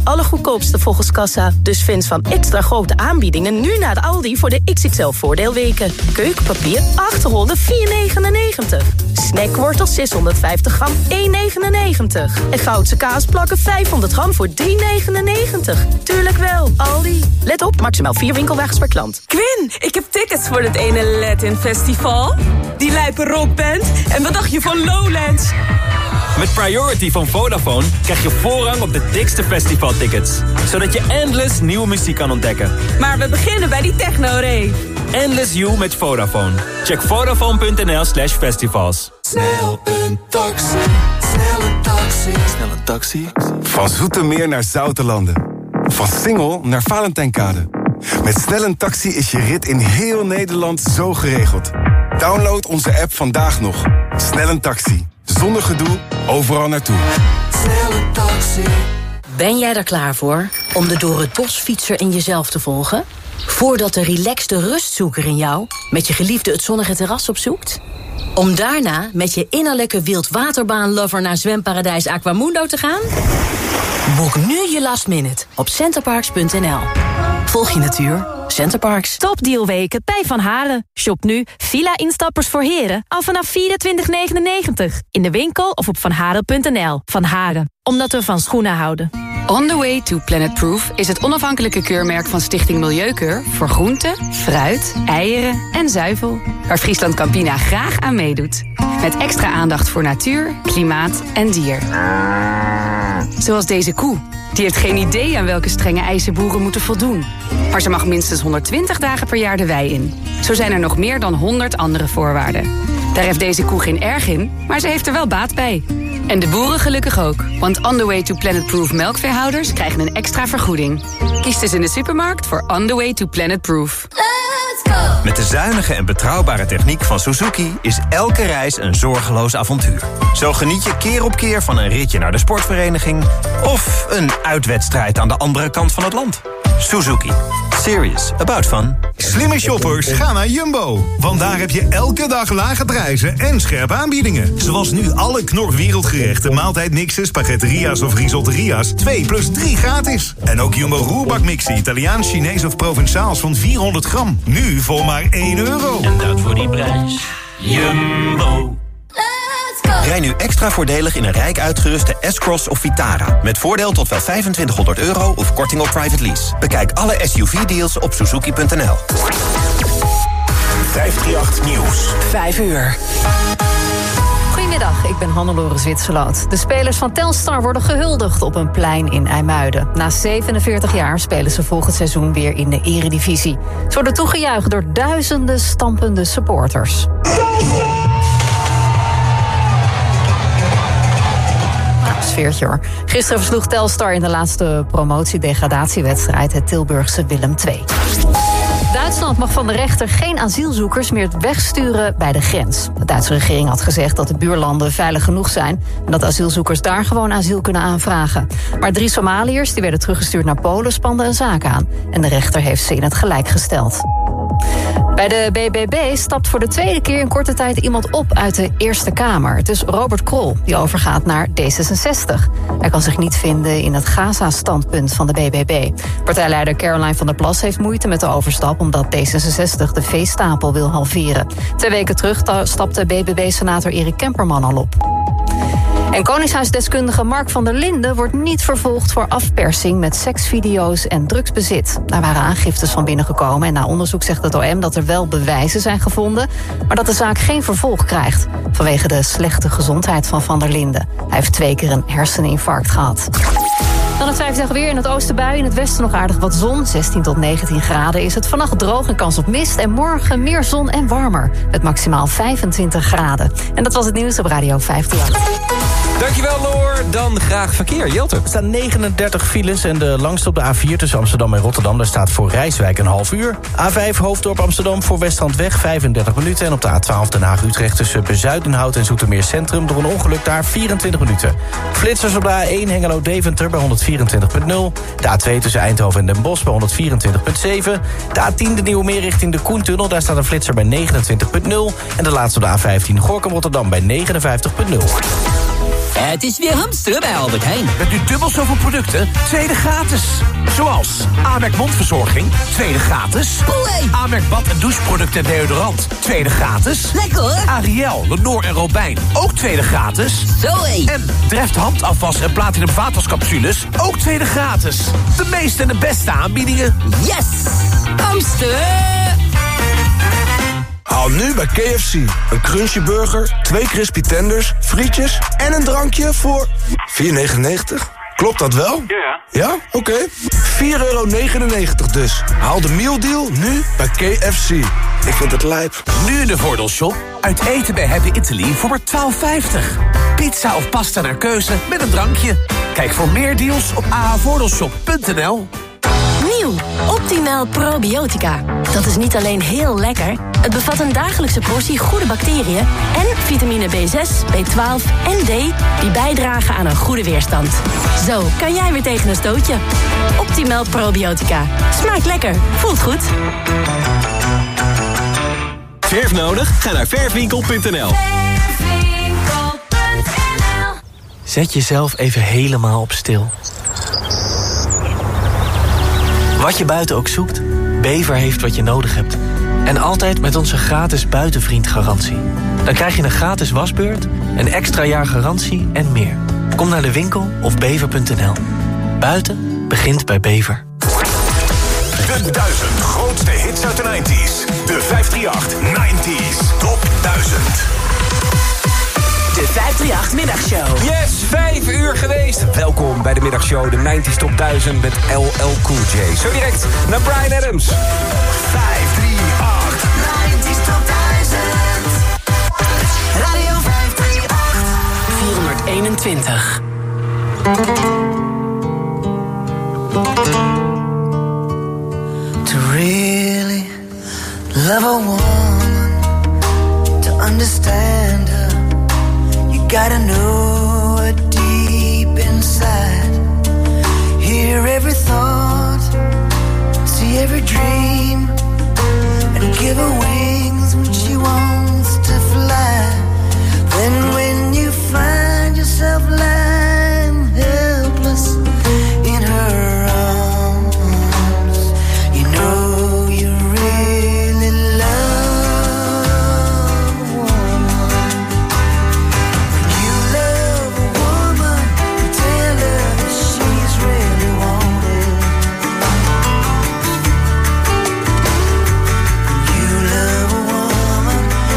allergoedkoopste volgens kassa. Dus fans van extra grote aanbiedingen nu naar de Aldi voor de XXL voordeelweken. Keukenpapier 804,99. Snackwortel 650 gram 1,99. En Goudse kaasplakken 500 gram voor 3,99. Tuurlijk wel, Aldi. Let op, maximaal 4 winkelwagens per klant. Quinn, ik heb tickets voor het ene Latin Festival. Die lijpe rockband. En wat dacht je van Lowlands? Met Priority van Vodafone krijg je voorrang op de dikste festivaltickets. Zodat je endless nieuwe muziek kan ontdekken. Maar we beginnen bij die techno-rave. Endless You met Vodafone. Check vodafone.nl/festivals. Snel een taxi, snel een taxi. Snel een taxi. Van Zoetermeer naar Zoutelanden. Van Singel naar Valentijnkade. Met Snel een taxi is je rit in heel Nederland zo geregeld. Download onze app vandaag nog. Snel een taxi. Zonder gedoe, overal naartoe. Snel een taxi. Ben jij er klaar voor om de door het bosfietser in jezelf te volgen? Voordat de relaxte rustzoeker in jou met je geliefde het zonnige terras opzoekt? Om daarna met je innerlijke wildwaterbaanlover naar zwemparadijs Aquamundo te gaan? Boek nu je last minute op centerparks.nl. Volg je natuur. Centerparks. Topdealweken bij Van Haren. Shop nu villa-instappers voor heren al vanaf €24,99. In de winkel of op vanharen.nl. Van Haren. Omdat we van schoenen houden. On the Way to Planet Proof is het onafhankelijke keurmerk van Stichting Milieukeur voor groenten, fruit, eieren en zuivel. Waar Friesland Campina graag aan meedoet. Met extra aandacht voor natuur, klimaat en dier. Zoals deze koe. Die heeft geen idee aan welke strenge eisen boeren moeten voldoen. Maar ze mag minstens 120 dagen per jaar de wei in. Zo zijn er nog meer dan 100 andere voorwaarden. Daar heeft deze koe geen erg in, maar ze heeft er wel baat bij. En de boeren gelukkig ook. Want On the Way to Planet Proof melkveehouders krijgen een extra vergoeding. Kies dus in de supermarkt voor On the Way to Planet Proof. Met de zuinige en betrouwbare techniek van Suzuki is elke reis een zorgeloos avontuur. Zo geniet je keer op keer van een ritje naar de sportvereniging of een uitwedstrijd aan de andere kant van het land. Suzuki. Serious about fun. Slimme shoppers, ga naar Jumbo. Want daar heb je elke dag lage prijzen en scherpe aanbiedingen. Zoals nu alle Knor wereldgerechten, maaltijdmixen, spaghetteria's of risotteria's 2 + 3 gratis. En ook Jumbo roerbakmixen, Italiaans, Chinees of Provençaals van 400 gram. Nu voor maar €1. En dat voor die prijs. Jumbo. Rij nu extra voordelig in een rijk uitgeruste S-Cross of Vitara. Met voordeel tot wel €2500 of korting op private lease. Bekijk alle SUV-deals op Suzuki.nl. 538 Nieuws. 5 uur. Goedemiddag, ik ben Hannelore Zwitserloot. De spelers van Telstar worden gehuldigd op een plein in IJmuiden. Na 47 jaar spelen ze volgend seizoen weer in de eredivisie. Ze worden toegejuicht door duizenden stampende supporters. Sfeertje hoor. Gisteren versloeg Telstar in de laatste promotie-degradatiewedstrijd het Tilburgse Willem II. Duitsland mag van de rechter geen asielzoekers meer wegsturen bij de grens. De Duitse regering had gezegd dat de buurlanden veilig genoeg zijn en dat asielzoekers daar gewoon asiel kunnen aanvragen. Maar 3 Somaliërs die werden teruggestuurd naar Polen spanden een zaak aan. En de rechter heeft ze in het gelijk gesteld. Bij de BBB stapt voor de tweede keer in korte tijd iemand op uit de Eerste Kamer. Het is Robert Krol, die overgaat naar D66. Hij kan zich niet vinden in het Gaza-standpunt van de BBB. Partijleider Caroline van der Plas heeft moeite met de overstap omdat D66 de veestapel wil halveren. 2 weken terug stapte BBB-senator Erik Kemperman al op. En Koningshuisdeskundige Mark van der Linden wordt niet vervolgd voor afpersing met seksvideo's en drugsbezit. Daar waren aangiftes van binnengekomen en na onderzoek zegt het OM dat er wel bewijzen zijn gevonden, maar dat de zaak geen vervolg krijgt vanwege de slechte gezondheid van der Linden. Hij heeft 2 keer een herseninfarct gehad. Dan het 5 weer in het oosten bui, in het westen nog aardig wat zon. 16 tot 19 graden is het. Vannacht droog en kans op mist. En morgen meer zon en warmer. Met maximaal 25 graden. En dat was het nieuws op Radio 538. Dankjewel, Loor. Dan graag verkeer. Jelte. Er staan 39 files en de langste op de A4 tussen Amsterdam en Rotterdam. Daar staat voor Rijswijk een half uur. A5 Hoofddorp Amsterdam voor Westlandweg 35 minuten. En op de A12 Den Haag-Utrecht tussen Bezuidenhout en Zoetermeer Centrum. Door een ongeluk daar 24 minuten. Flitsers op de A1 Hengelo-Deventer bij 124.0. De A2 tussen Eindhoven en Den Bosch bij 124.7. De A10 de Nieuwe Meer richting de Koentunnel. Daar staat een flitser bij 29.0. En de laatste op de A15 Gorinchem Rotterdam bij 59.0. Het is weer hamsteren bij Albert Heijn. Met nu dubbel zoveel producten, tweede gratis. Zoals Amerk mondverzorging, tweede gratis. Amerk bad- en doucheproducten en deodorant, tweede gratis. Lekker hoor. Ariel, Lenor en Robijn, ook tweede gratis. En Dreft handafwas en Platinum vaatwascapsules, ook tweede gratis. De meeste en de beste aanbiedingen. Yes! Hamsteren! Haal nu bij KFC een crunchy burger, 2 crispy tenders, frietjes en een drankje voor $4,99. Klopt dat wel? Ja. Ja? Oké. €4,99 dus. Haal de mealdeal nu bij KFC. Ik vind het lijp. Nu in de Voordeelshop. Uit eten bij Happy Italy voor maar $12,50. Pizza of pasta naar keuze met een drankje. Kijk voor meer deals op ahavoordeelshop.nl. Nieuw, Optimal Probiotica. Dat is niet alleen heel lekker, het bevat een dagelijkse portie goede bacteriën en vitamine B6, B12 en D die bijdragen aan een goede weerstand. Zo kan jij weer tegen een stootje. Optimal Probiotica. Smaakt lekker, voelt goed. Verf nodig? Ga naar verfwinkel.nl. Zet jezelf even helemaal op stil. Wat je buiten ook zoekt, Bever heeft wat je nodig hebt. En altijd met onze gratis buitenvriendgarantie. Dan krijg je een gratis wasbeurt, een extra jaar garantie en meer. Kom naar de winkel of bever.nl. Buiten begint bij Bever. De 1000 grootste hits uit de 90s. De 538 90s Top 1000. De 538 Middagshow. Yes, 5 uur geweest. Welkom bij de middagshow, de 90s Top 1000 met LL Cool J. Zo direct naar Bryan Adams. 538 90s Top 1000. Radio 538. 421. To really love a woman, to understand her, you gotta know her deep inside. Hear every thought, see every dream, and give her wings when she wants to fly. Then when you find yourself lying helpless in her arms, you know you really love a woman. When you love a woman, you tell her that she's really wanted. When you love a woman,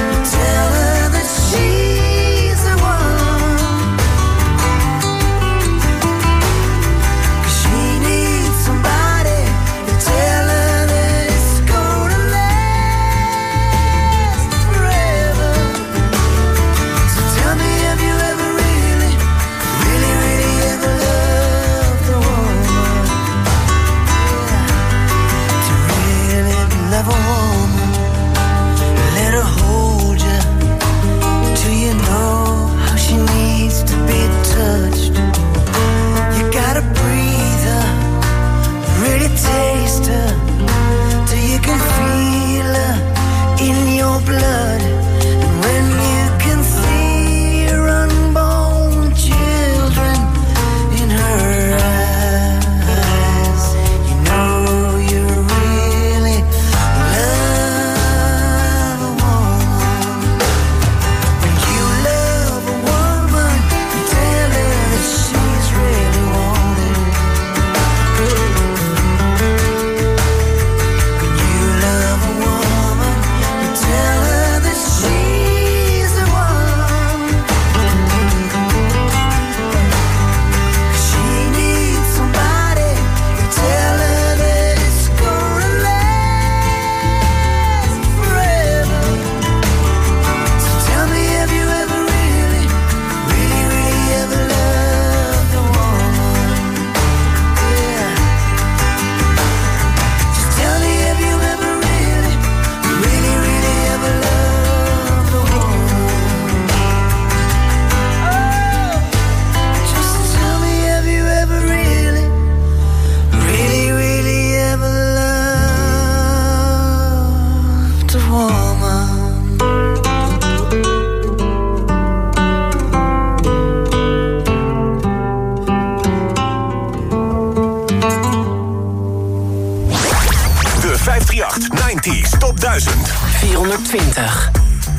538 90s Top 1000. 420.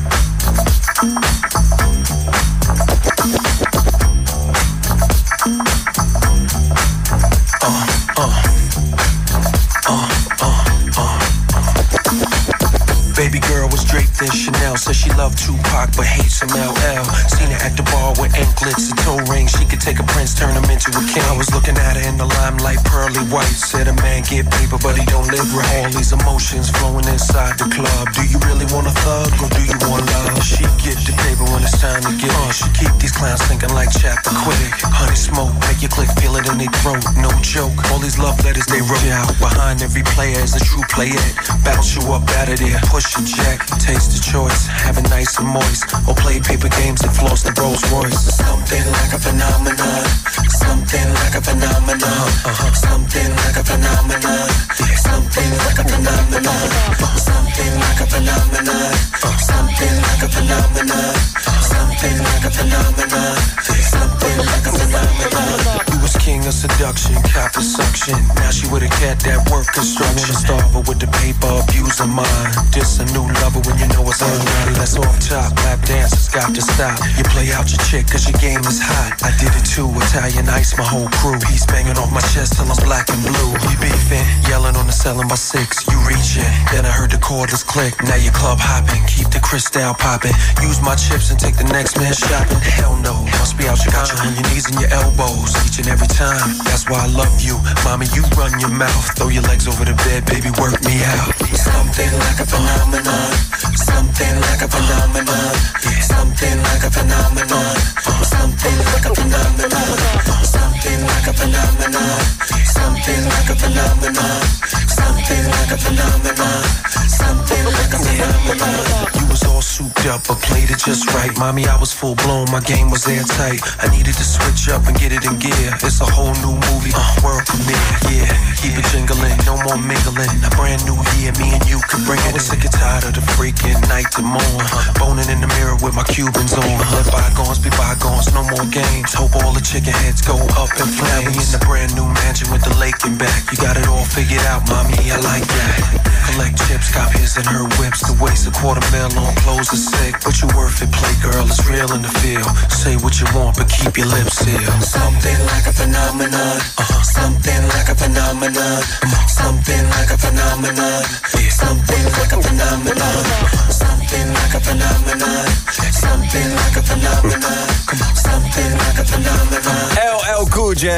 Baby girl was draped in Chanel. Said she loved Tupac but hates some LL. Seen her at the bar with anklets and toe rings. She could take a prince, turn him into a king. I was looking at her in the limelight, pearly white. Said a man get paper but he don't live right. All these emotions flowing inside the club. Do you really want a thug or do you want love? She get the paper when it's time to get it. She keep these clowns thinking like Chappaquiddick. Honey smoke, make your click feel it in their throat. No joke, all these love letters they wrote. Yeah, behind every player is a true player. Bounce you up out of there, push a jack, taste the choice, have it nice and moist, or play paper games and floss the Rolls Royce. Something like a phenomenon, something like a phenomenon, something like a phenomenon, something like a phenomenon, something like a phenomenon, something like a phenomenon, something like a phenomenon, something like a phenomenon. You was king of seduction, cop of suction. Now she with a cat that work construction. Wanna starve her with the paper, abuse of mine. This a new lover when you know it's on. That's off top, lap dancers got to stop. You play out your chick cause your game is hot. I did it too, Italian ice, my whole crew. He's banging off my chest till I'm black and blue. We beefing, yelling on the ceiling by 6. You reaching, then I heard the cordless click. Now you club hopping, keep the crystal popping. Use my chips and take the next man shopping. Hell no, must be out your got you on your knees and your elbows each and every time. That's why I love you, mommy. You run your mouth, throw your legs over the bed, baby. Work me out. Something like a phenomenon. Something like a phenomenon. Something like a phenomenon. Something like a phenomenon. Something like a phenomenon. Something like a phenomenon. Something like a phenomenon. Something like a phenomenon. You was all souped up, but played it just right. Mommy, I was full blown, my game was airtight. I needed to switch up and get it in gear. It's a whole new movie, world premiere. Yeah, keep it jingling, no more mingling. A brand new year, me and you could bring it. I was sick and tired of the freaking night to morn. Boning in the mirror with my Cubans on. Let bygones be bygones, no more games. Hope all the chicken heads go up in flames. Now we in the brand new mansion with the lake in back. You got it all figured out, mommy, I like that. Collect chips, cop his and her whips. To waste $250,000 on clothes is sick, but you worth it, play girl, it's real in the field. Say what you want, but keep your lips sealed. Something like a phenomenon. Something like a phenomenon. Something like a phenomenon. Something like a phenomenon. Something like a phenomenon. Something like a phenomenon. Something like a phenomenon. LL Cool J.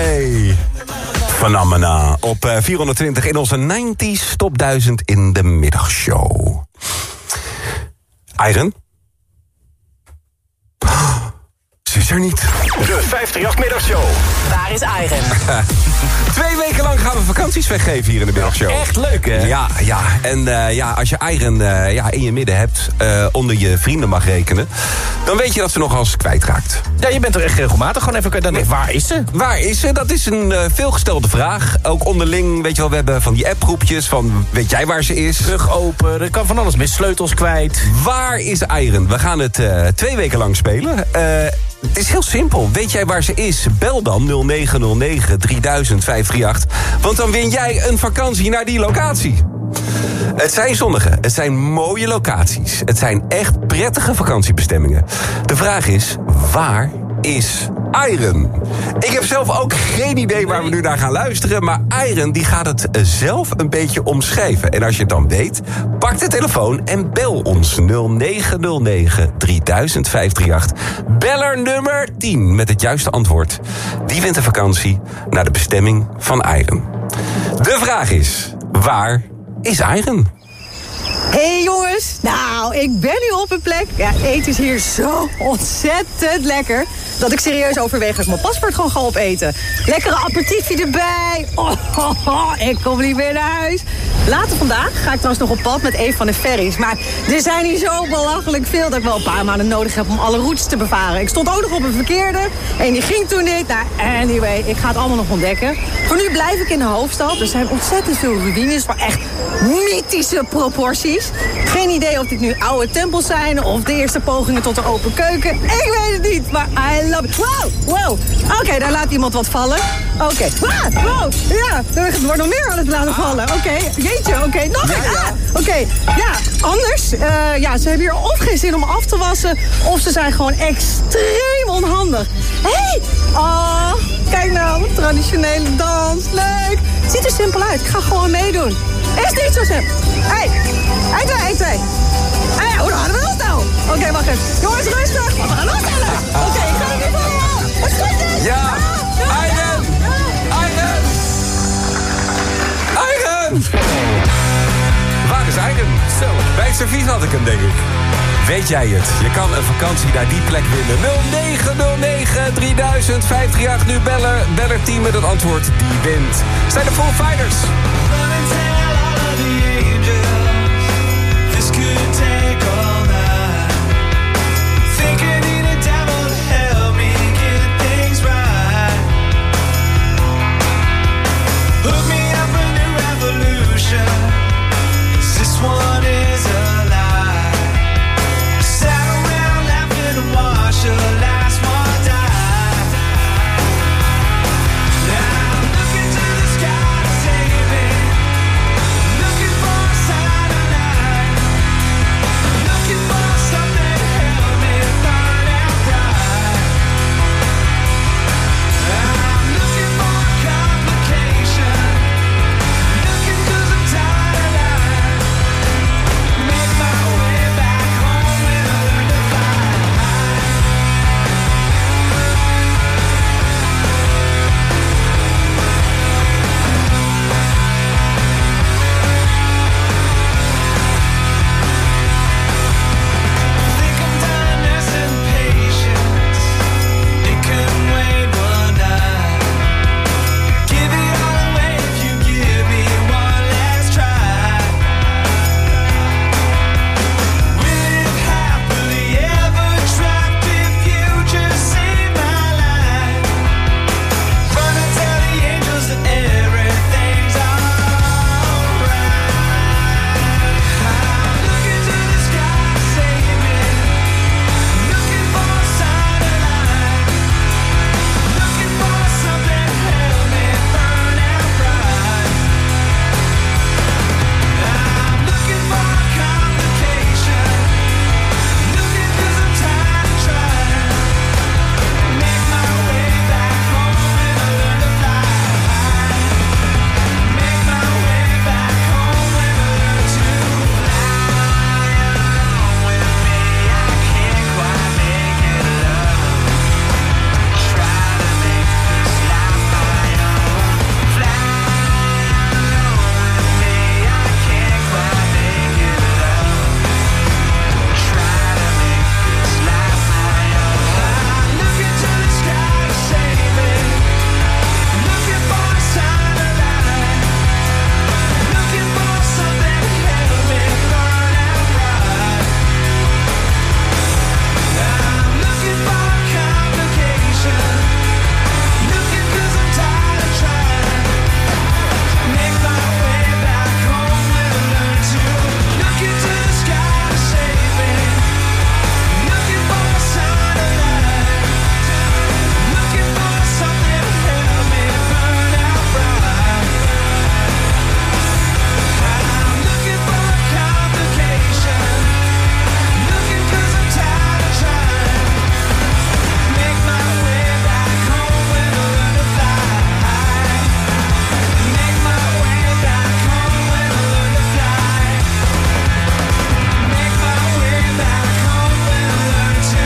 Phenomena op 420 in onze 90s Top 1000 in de middagshow. Iron? Ze is er niet. De 538-middagshow. Waar is Iron? 2 weken lang gaan we vakanties weggeven hier in de middagshow. Echt leuk, hè? Ja. En als je Iron in je midden hebt, onder je vrienden mag rekenen, dan weet je dat ze nog als kwijtraakt. Ja, je bent er echt regelmatig. Gewoon even, waar is ze? Waar is ze? Dat is een veelgestelde vraag. Ook onderling, weet je wel, we hebben van die appgroepjes van, weet jij waar ze is? Rug open, er kan van alles mis, sleutels kwijt. Waar is Iron? We gaan het 2 weken lang spelen. Het is heel simpel. Weet jij waar ze is? Bel dan 0909 3000 538. Want dan win jij een vakantie naar die locatie. Het zijn zonnige, het zijn mooie locaties. Het zijn echt prettige vakantiebestemmingen. De vraag is, waar is Iron? Ik heb zelf ook geen idee waar we nu naar gaan luisteren, maar Iron die gaat het zelf een beetje omschrijven. En als je het dan weet, pak de telefoon en bel ons 0909 3000 538. Beller nummer 10 met het juiste antwoord. Die wint een vakantie naar de bestemming van Iron. De vraag is, waar is Iron? Hey jongens, nou, ik ben nu op een plek. Ja, eten is hier zo ontzettend lekker dat ik serieus overweeg dat ik mijn paspoort gewoon ga opeten. Lekkere aperitiefje erbij. Ik kom niet meer naar huis. Later vandaag ga ik trouwens nog op pad met een van de ferries. Maar er zijn hier zo belachelijk veel dat ik wel een paar maanden nodig heb om alle routes te bevaren. Ik stond ook nog op een verkeerde en die ging toen niet. Nou, anyway, ik ga het allemaal nog ontdekken. Voor nu blijf ik in de hoofdstad. Er zijn ontzettend veel ruïnes, maar echt mythische proporties. Geen idee of dit nu oude tempels zijn of de eerste pogingen tot een open keuken. Ik weet het niet, maar I love it. Wow. Oké, daar laat iemand wat vallen. Oké. Wow, ja, er wordt nog meer aan het laten vallen. Oké, eentje. Oké, nog een. Oké, ja, anders. Ze hebben hier of geen zin om af te wassen, of ze zijn gewoon extreem onhandig. Hé! Oh, kijk nou, traditionele dans. Leuk. Het ziet er simpel uit. Ik ga gewoon meedoen. Is niet zo simpel. Hé, 1, 2. Hoe hadden we dat nou? Oké, wacht even. Jongens, rustig. We gaan losstellen. Oké, ik ga er weer voor jou. Wat is dit? Ja, Eigen! Waar is Eigen? Zo, bij het servies had ik hem, denk ik. Weet jij het? Je kan een vakantie naar die plek winnen. 0909 3000 538. Nu beller team met het antwoord die wint. Zijn de Foo Fighters. This one is a lie. Sat around laughing and watched the last one die. Now I'm looking to the sky to save me. Looking for a sign of light. Looking for something to help me burn out bright. I'm looking for a complication. Looking 'cause I'm tired of lying. Make my way back home and learn to fly. Think I'm done nursing patience. It couldn't wait one night. Give it all away if you give me one last try. Live happily ever trapped if you just save my life. Run and tell the angels that everything's alright. I'm looking to the sky to save me. Looking for a sign of light. Looking for something to help me burn out bright. I'm looking for a complication. Looking 'cause I'm tired of trying. Make my way back home and learn to fly. Make my way back home and learn to fly. With me, I can't quite make it alone. Try to make this life my own. Fly with me, I can't quite make it alone. Try to make this life my own. I'm looking to the sky to save me. Looking for a sign of light. Looking for something to help me burn out bright. I'm looking for a complication. Looking 'cause I'm tired of trying. Make my way back home and learn to look into the sky to save me. Looking for a sign of light. Looking for something to help me burn out bright. I'm looking for a complication. Looking 'cause I'm tired of trying. Make my way back home and learn to fly. Make my way back home and learn to fly. Make my way back home and learn to.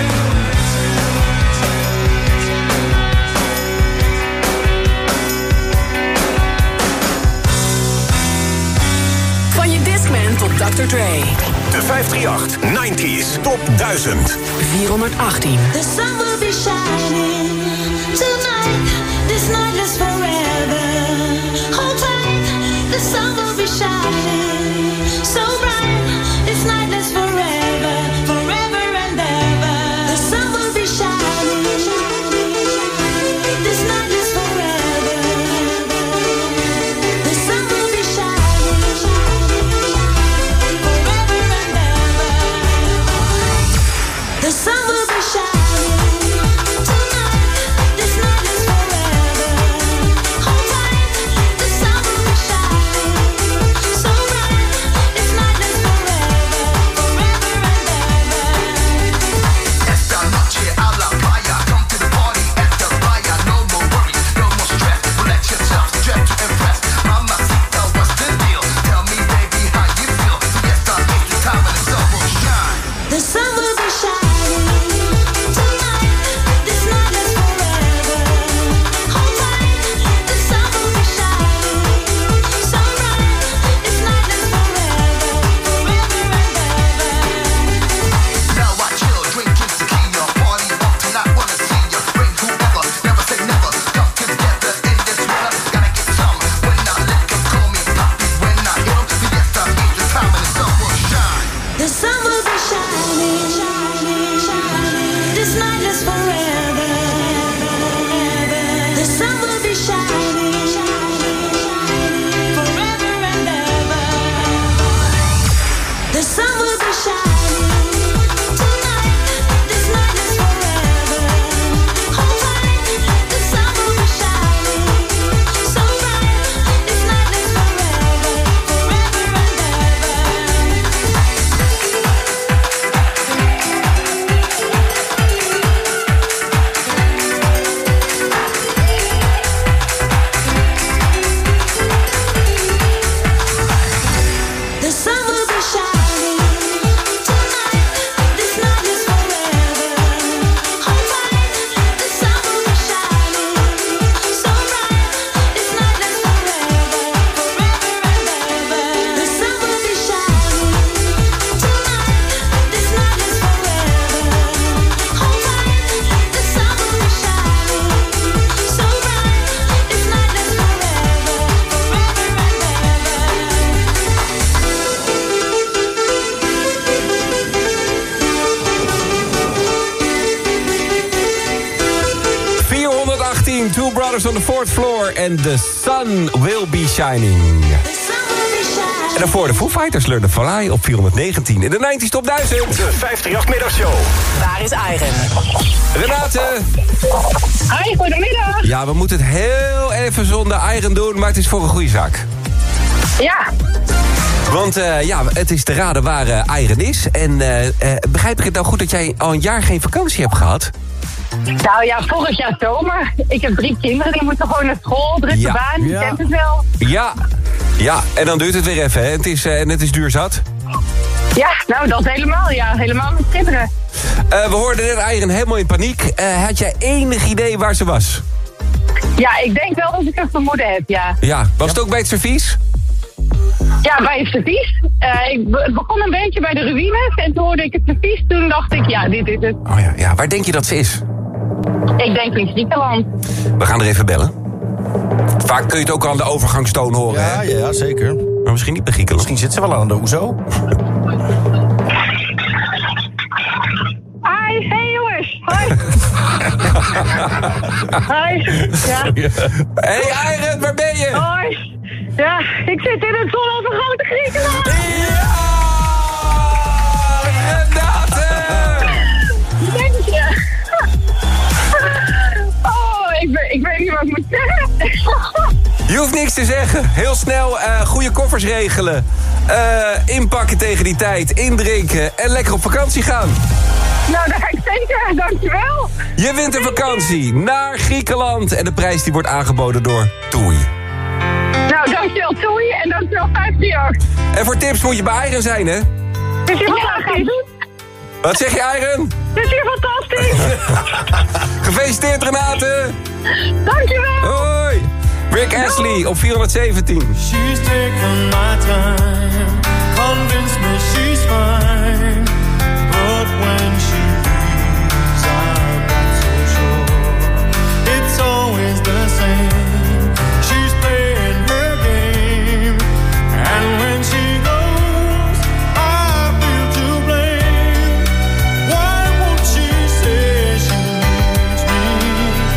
Van je Discman tot Dr. Dre. De 538 90s Top 1000. 418. The sun will be shining tonight. This night lasts forever. Hold tight. The sun will be shining so bright. This night lasts forever, forever and ever. The sun will be shining. This night lasts forever. The sun will be shining forever and ever. The sun will be shining tonight. This night lasts forever. Hold tight. Brothers on the Fourth Floor en The Sun Will Be Shining. En daarvoor de Foo Fighters, Learn to Fly op 419. In de 90s Top 1000. De 538-middagshow. Waar is Iron? Renate. Hi, goedemiddag. Ja, we moeten het heel even zonder Iron doen, maar het is voor een goede zaak. Ja. Want het is te raden waar Iron is. En begrijp ik het nou goed dat jij al een jaar geen vakantie hebt gehad? Nou ja, vorig jaar zomer. Ik heb 3 kinderen, die moeten gewoon naar school, drukke baan, je kent het wel. Ja, en dan duurt het weer even, hè? Het is duur zat. Ja, nou dat helemaal, ja. Helemaal met kinderen. We hoorden net Iron helemaal in paniek. Had jij enig idee waar ze was? Ja, ik denk wel dat ik een vermoeden heb, ja. Ja, was het ook bij het servies? Ja, bij het servies. Het begon een beetje bij de ruïnes en toen hoorde ik het servies. Toen dacht ik, ja, dit is het. Oh ja, waar denk je dat ze is? Ik denk in Griekenland. We gaan er even bellen. Vaak kun je het ook aan de overgangstoon horen, hè? Ja, zeker. Maar misschien niet bij Griekenland. Misschien zit ze wel aan de hoezo. Hi, hey jongens. Hoi. Hi. Ja. Hey Iron, waar ben je? Hoi. Ja, ik zit in het zonovergoten Griekenland. Ja! Renate! Denk je? Oh, ik weet niet wat ik moet zeggen. Je hoeft niks te zeggen. Heel snel goede koffers regelen. Inpakken tegen die tijd. Indrinken en lekker op vakantie gaan. Nou, dat ga ik zeker. Dankjewel. Je wint een vakantie naar Griekenland. En de prijs die wordt aangeboden door TUI. Nou, dankjewel TUI en dankjewel 538. En voor tips moet je bij Iron zijn, hè? Is hier fantastisch. Wat zeg je, Iron? Is hier fantastisch. Gefeliciteerd, Renate. Dankjewel. Hoi. Rick Astley op 417. She's taken my time, convince me she's fine, but when she leaves I'm not so sure. It's always the same, she's playing her game, and when she goes I feel to blame. Why won't she say she needs me?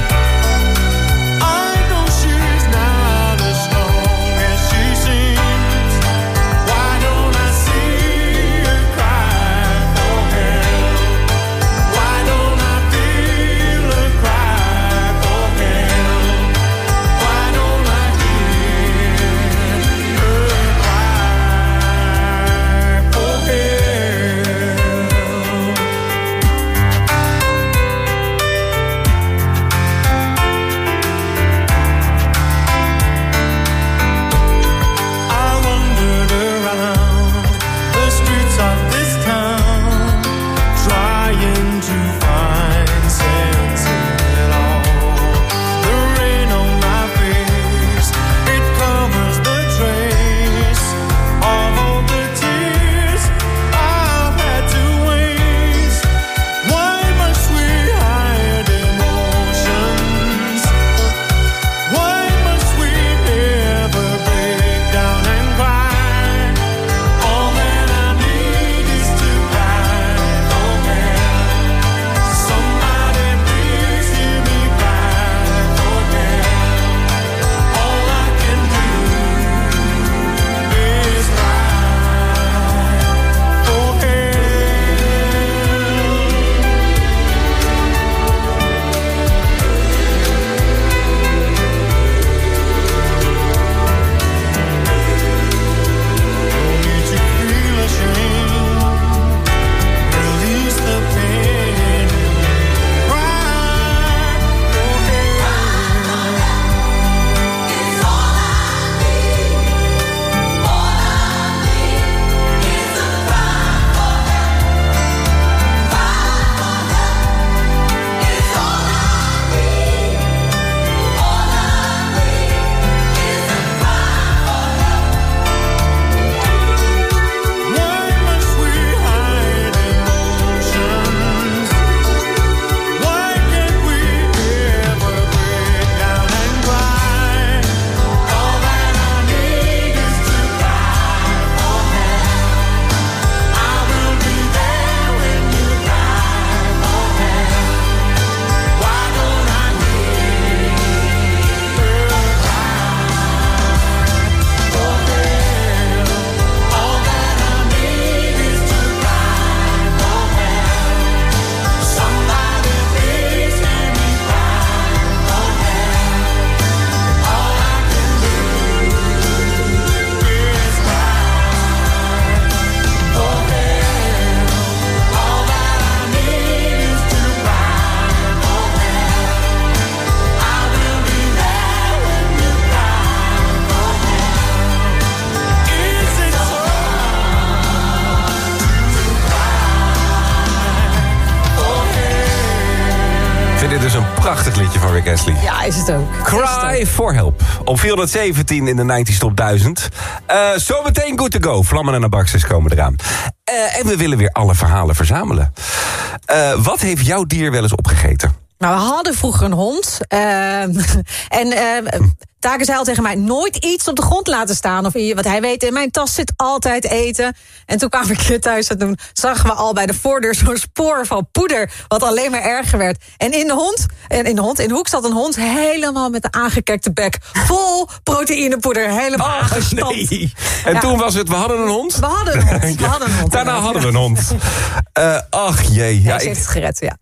I know she's not as strong as she seems. Why don't I see her cry for help? Why don't I feel her cry for help? prachtig liedje van Rick Astley. Ja, is het ook. Cry for Help. Op 417 in de 90s Top 1000. Zometeen Good to Go. Vlammen en Abraxas komen eraan. En we willen weer alle verhalen verzamelen. Wat heeft jouw dier wel eens opgegeten? Nou, we hadden vroeger een hond. Take zei al tegen mij, nooit iets op de grond laten staan. Want hij weet, in mijn tas zit altijd eten. En toen kwam ik weer thuis en toen zagen we al bij de voordeur zo'n spoor van poeder. Wat alleen maar erger werd. En in de hoek zat een hond helemaal met de aangekekte bek. Vol proteïnepoeder, helemaal aangestampt. Nee. En toen was het, we hadden een hond? We hadden een hond. Daarna hadden we een hond. Ach jee. Ja, ze heeft het gered, ja.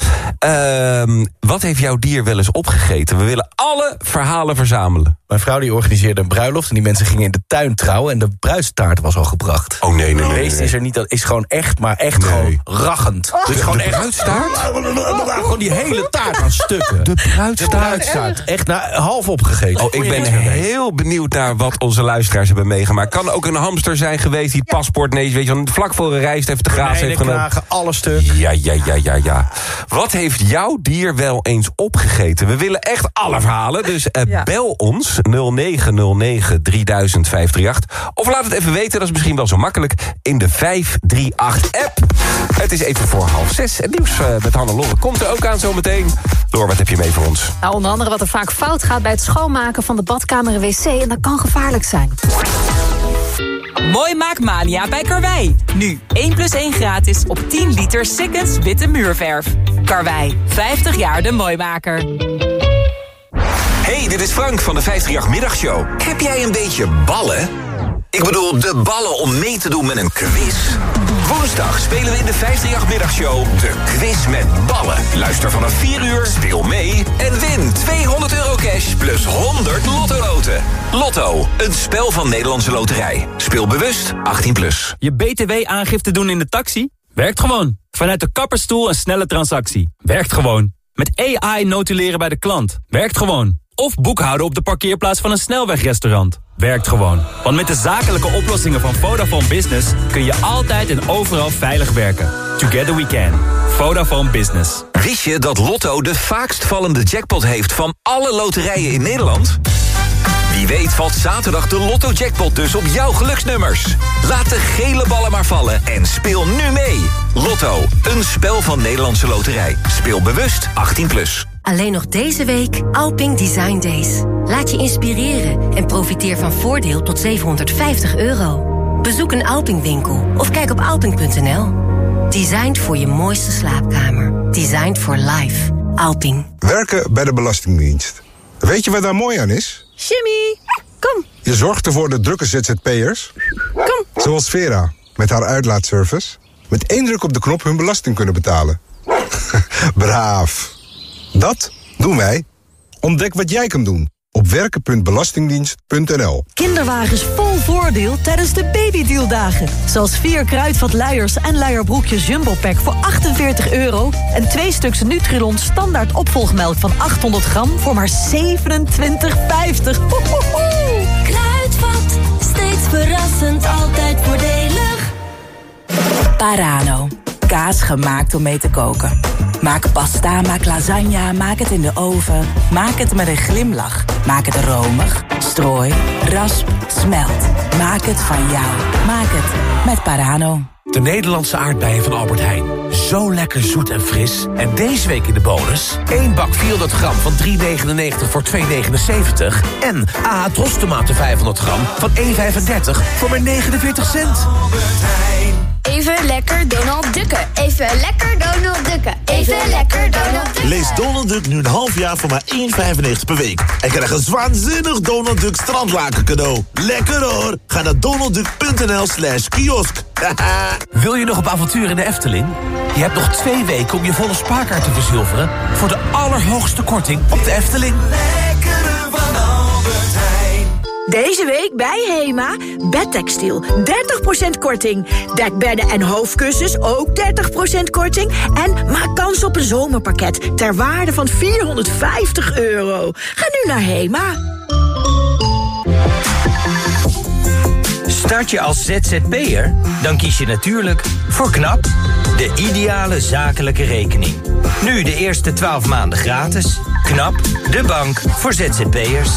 Wat heeft jouw dier wel eens opgegeten? We willen alle verhalen verzamelen. Mijn vrouw die organiseerde een bruiloft en die mensen gingen in de tuin trouwen en de bruidstaart was al gebracht. Oh nee. Het beest is er niet, dat is gewoon echt, maar echt gewoon raggend. Dus gewoon echt bruidstaart? Gewoon die hele taart aan stukken. De bruidstaart. Echt half opgegeten. Oh, ik ben heel benieuwd naar wat onze luisteraars hebben meegemaakt. Kan ook een hamster zijn geweest die het paspoort vlak voor een reis even te grazen heeft genomen. Kragen, alle stuk. Ja. Wat heeft jouw dier wel eens opgegeten? We willen echt alle verhalen, dus bel ons 0909 3000 538. Of laat het even weten, dat is misschien wel zo makkelijk, in de 538-app. Het is even voor 5:30. Het nieuws met Hannelore komt er ook aan zometeen. Door, wat heb je mee voor ons? Nou, onder andere wat er vaak fout gaat bij het schoonmaken van de badkamer en wc. En dat kan gevaarlijk zijn. Mooi maakmania bij Karwei. Nu 1+1 gratis op 10 liter Sikkens witte muurverf. Karwei, 50 jaar de mooimaker. Hey, dit is Frank van de 538-middagshow. Heb jij een beetje ballen? Ik bedoel, de ballen om mee te doen met een quiz. Woensdag spelen we in de 538-middagshow de quiz met ballen. Luister vanaf 4 uur, speel mee en win €200 cash plus 100 lotto-loten. Lotto, een spel van Nederlandse Loterij. Speel bewust, 18+. Je BTW-aangifte doen in de taxi? Werkt gewoon. Vanuit de kapperstoel een snelle transactie. Werkt gewoon. Met AI notuleren bij de klant. Werkt gewoon. Of boekhouden op de parkeerplaats van een snelwegrestaurant. Werkt gewoon. Want met de zakelijke oplossingen van Vodafone Business kun je altijd en overal veilig werken. Together we can. Vodafone Business. Wist je dat Lotto de vaakst vallende jackpot heeft van alle loterijen in Nederland? Wie weet valt zaterdag de Lotto-jackpot dus op jouw geluksnummers. Laat de gele ballen maar vallen en speel nu mee. Lotto, een spel van Nederlandse Loterij. Speel bewust, 18+. Alleen nog deze week Alping Design Days. Laat je inspireren en profiteer van voordeel tot €750. Bezoek een Alping-winkel of kijk op alping.nl. Designed voor je mooiste slaapkamer. Designed for life. Alping. Werken bij de Belastingdienst. Weet je wat daar mooi aan is? Jimmy, kom. Je zorgt ervoor de drukke ZZP'ers. Kom. Zoals Vera, met haar uitlaatservice. Met 1 druk op de knop hun belasting kunnen betalen. Braaf. Dat doen wij. Ontdek wat jij kan doen op werken.belastingdienst.nl. Kinderwagens vol voordeel tijdens de babydealdagen. Zoals 4 kruidvat luiers en luierbroekjes Jumbo Pack voor €48. En 2 stuks Nutrilon standaard opvolgmelk van 800 gram voor maar €27,50. Kruidvat, steeds verrassend, altijd voordelig. Parano. Kaas gemaakt om mee te koken. Maak pasta, maak lasagne, maak het in de oven. Maak het met een glimlach. Maak het romig, strooi, rasp, smelt. Maak het van jou. Maak het met Parano. De Nederlandse aardbeien van Albert Heijn. Zo lekker zoet en fris. En deze week in de bonus 1 bak 400 gram van €3,99 voor €2,79. En AH Trostomaten 500 gram van €1,35 voor maar 49 cent. Even lekker Donald Ducken. Even lekker Donald Ducken. Even lekker Donald Ducken. Lees Donald Duck nu een half jaar voor maar €1,95 per week. En krijg een waanzinnig Donald Duck strandlaken cadeau. Lekker hoor. Ga naar donaldduck.nl/kiosk. Wil je nog op avontuur in de Efteling? Je hebt nog 2 weken om je volle spaarkaart te verzilveren voor de allerhoogste korting op de Efteling. Deze week bij HEMA, bedtextiel, 30% korting. Dekbedden en hoofdkussens ook 30% korting. En maak kans op een zomerpakket ter waarde van €450. Ga nu naar HEMA. Start je als ZZP'er? Dan kies je natuurlijk voor KNAP, de ideale zakelijke rekening. Nu de eerste 12 maanden gratis KNAP, de bank voor ZZP'ers.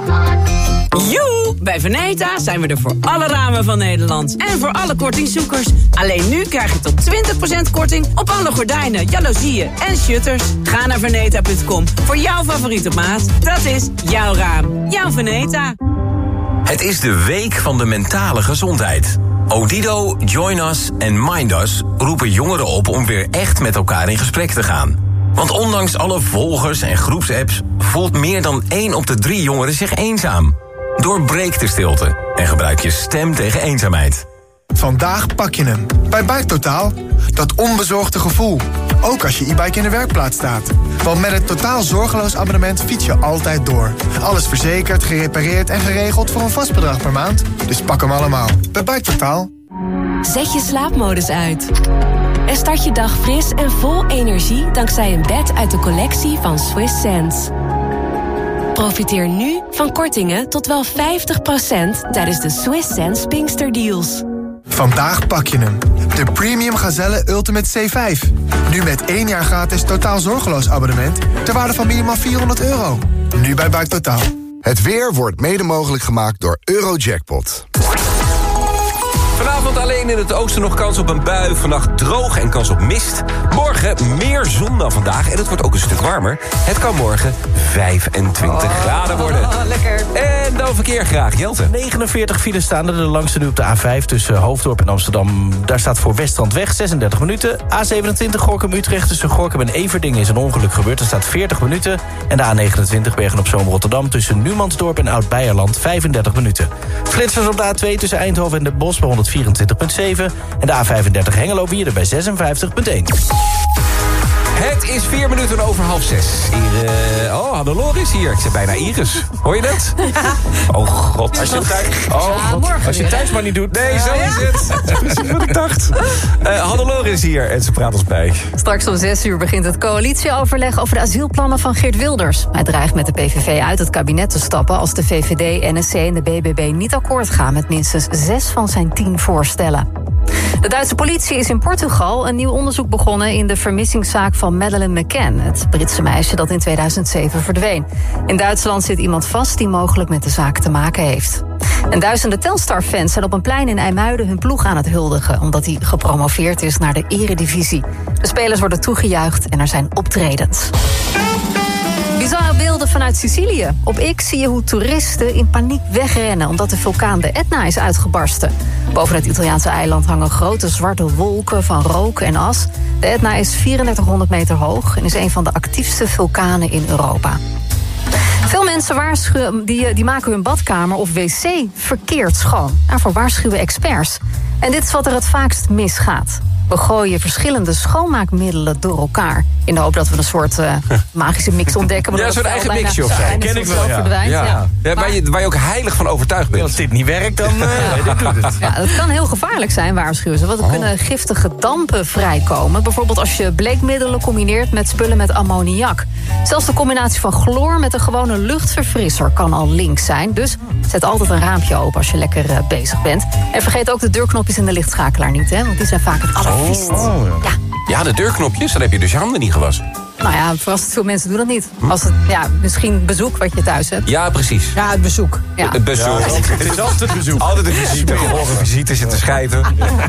Joe! Bij Veneta zijn we er voor alle ramen van Nederland. En voor alle kortingzoekers. Alleen nu krijg je tot 20% korting op alle gordijnen, jaloezieën en shutters. Ga naar veneta.com voor jouw favoriete maat. Dat is jouw raam. Jouw Veneta. Het is de week van de mentale gezondheid. Odido, Join Us en Mind Us roepen jongeren op om weer echt met elkaar in gesprek te gaan. Want ondanks alle volgers en groepsapps voelt meer dan 1 op de 3 jongeren zich eenzaam. Doorbreek de stilte en gebruik je stem tegen eenzaamheid. Vandaag pak je hem. Bij Bike Totaal. Dat onbezorgde gevoel. Ook als je e-bike in de werkplaats staat. Want met het totaal zorgeloos abonnement fiets je altijd door. Alles verzekerd, gerepareerd en geregeld voor een vast bedrag per maand. Dus pak hem allemaal. Bij Bike Totaal. Zet je slaapmodus uit. En start je dag fris en vol energie dankzij een bed uit de collectie van Swiss Sense. Profiteer nu van kortingen tot wel 50% tijdens de Swiss Sense Pinkster Deals. Vandaag pak je hem. De Premium Gazelle Ultimate C5. Nu met 1 jaar gratis totaal zorgeloos abonnement ter waarde van minimaal €400. Nu bij Bike Totaal. Het weer wordt mede mogelijk gemaakt door Eurojackpot. Vanavond alleen in het oosten nog kans op een bui. Vannacht droog en kans op mist. Morgen meer zon dan vandaag. En het wordt ook een stuk warmer. Het kan morgen 25 graden worden. Lekker. En dan verkeer graag, Jelte. 49 files staan er. De langste nu op de A5 tussen Hoofddorp en Amsterdam. Daar staat voor Westlandweg 36 minuten. A27 Gorinchem-Utrecht tussen Gorinchem en Everdingen is een ongeluk gebeurd. Er staat 40 minuten. En de A29 Bergen-op-Zoom-Rotterdam tussen Numansdorp en Oud-Beijerland 35 minuten. Flitsers op de A2 tussen Eindhoven en Den Bosch bij 124,7. En de A35 Hengelo-Wierden bij 56,1. Het is 4 minuten over 5:30. Hier, Hannelore is hier. Ik zeg bijna Iris. Hoor je dat? Oh god. Als je het thuis maar niet doet. Nee, zo is het. Precies wat ik dacht. Hannelore is hier en ze praat ons bij. Straks om 6 uur begint het coalitieoverleg over de asielplannen van Geert Wilders. Hij dreigt met de PVV uit het kabinet te stappen als de VVD, NSC en de BBB niet akkoord gaan met minstens 6 van zijn 10 voorstellen. De Duitse politie is in Portugal een nieuw onderzoek begonnen in de vermissingszaak van Madeleine McCann, het Britse meisje dat in 2007 verdween. In Duitsland zit iemand vast die mogelijk met de zaak te maken heeft. En duizenden Telstar-fans zijn op een plein in IJmuiden hun ploeg aan het huldigen, omdat hij gepromoveerd is naar de eredivisie. De spelers worden toegejuicht en er zijn optredens. Bizarre beelden vanuit Sicilië. Op X zie je hoe toeristen in paniek wegrennen omdat de vulkaan de Etna is uitgebarsten. Boven het Italiaanse eiland hangen grote zwarte wolken van rook en as. De Etna is 3400 meter hoog en is een van de actiefste vulkanen in Europa. Veel mensen die maken hun badkamer of wc verkeerd schoon. Daarvoor waarschuwen experts. En dit is wat er het vaakst misgaat. We gooien verschillende schoonmaakmiddelen door elkaar. In de hoop dat we een soort magische mix ontdekken. Ja, zo'n eigen mixje of zo. Ken ik wel, ja. Waar je ook heilig van overtuigd bent. Als dit niet werkt, dan dit doet het. Ja, dat kan heel gevaarlijk zijn, waarschuwen ze. Want er kunnen giftige dampen vrijkomen. Bijvoorbeeld als je bleekmiddelen combineert met spullen met ammoniak. Zelfs de combinatie van chloor met een gewone luchtverfrisser kan al links zijn. Dus zet altijd een raampje open als je lekker bezig bent. En vergeet ook de deurknopjes en de lichtschakelaar niet, hè? Want die zijn vaak het allerviest. Ja, de deurknopjes, dan heb je dus je handen niet gewassen. Nou ja, verrast veel mensen doen dat niet. Als het, misschien bezoek wat je thuis hebt. Ja, precies. Ja, het bezoek. Ja. Het bezoek. Het is altijd bezoek. Altijd een visite. Gewoon een visite zitten schijten.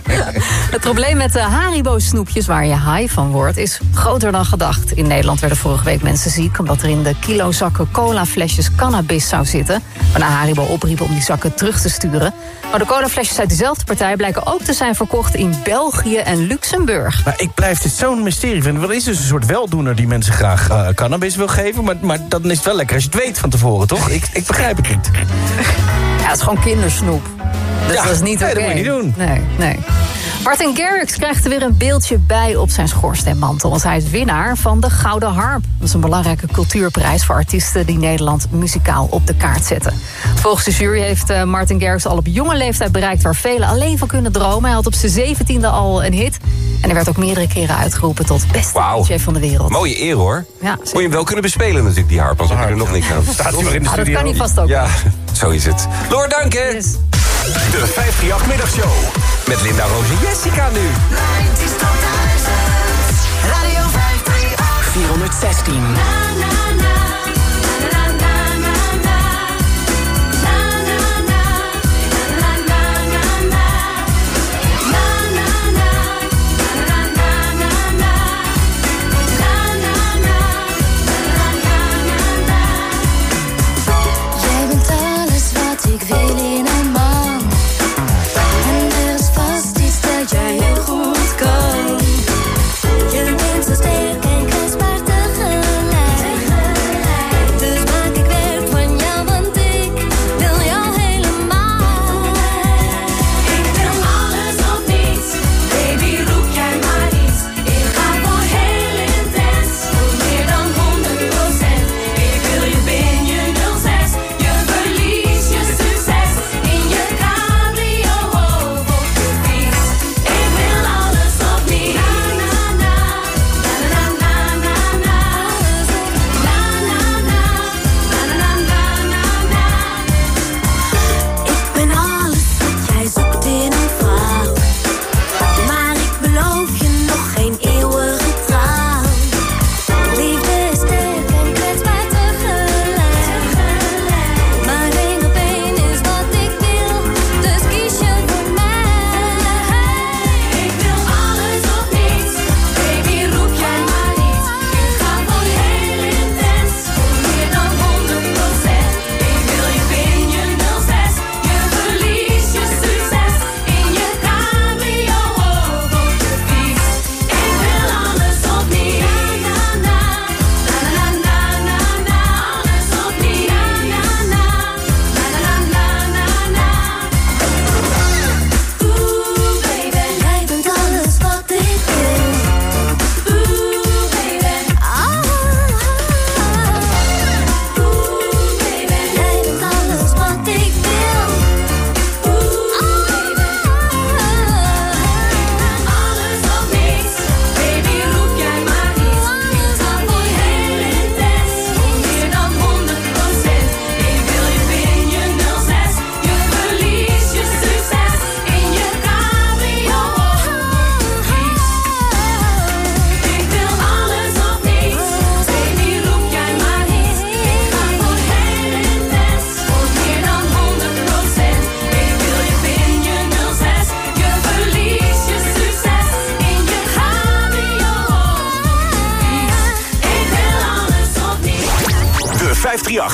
Het probleem met de Haribo-snoepjes waar je high van wordt is groter dan gedacht. In Nederland werden vorige week mensen ziek omdat er in de kilozakken colaflesjes cannabis zou zitten. Waarna Haribo opriep om die zakken terug te sturen. Maar de colaflesjes uit dezelfde partij blijken ook te zijn verkocht in België en Luxemburg. Maar ik blijf dit zo'n mysterie vinden. Wat is dus een soort weldoener die mensen graag cannabis wil geven. Maar dan is het wel lekker als je het weet van tevoren, toch? Ik begrijp het niet. Ja, het is gewoon kindersnoep. Dus dat is niet oké. Nee, dat moet je niet doen. Nee. Martin Garrix krijgt er weer een beeldje bij op zijn schoorsteenmantel. Want hij is winnaar van de Gouden Harp. Dat is een belangrijke cultuurprijs voor artiesten die Nederland muzikaal op de kaart zetten. Volgens de jury heeft Martin Garrix al op jonge leeftijd bereikt waar velen alleen van kunnen dromen. Hij had op zijn 17e al een hit. En hij werd ook meerdere keren uitgeroepen tot beste DJ van de wereld. Mooie eer hoor. Ja, moet je hem wel kunnen bespelen natuurlijk, die harp. Anders heb je er nog niks aan. Staat hij maar in de studio. Dat kan hij vast ook. Ja, zo is het. Loor, dank hè. Yes. De 538-middagshow. Met Linda, Roos en Jessica nu. 90's tot 1000. Radio 538. 416. Na, na, na.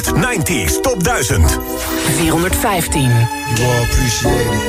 538 90s Top 1000. 415. You all appreciate it.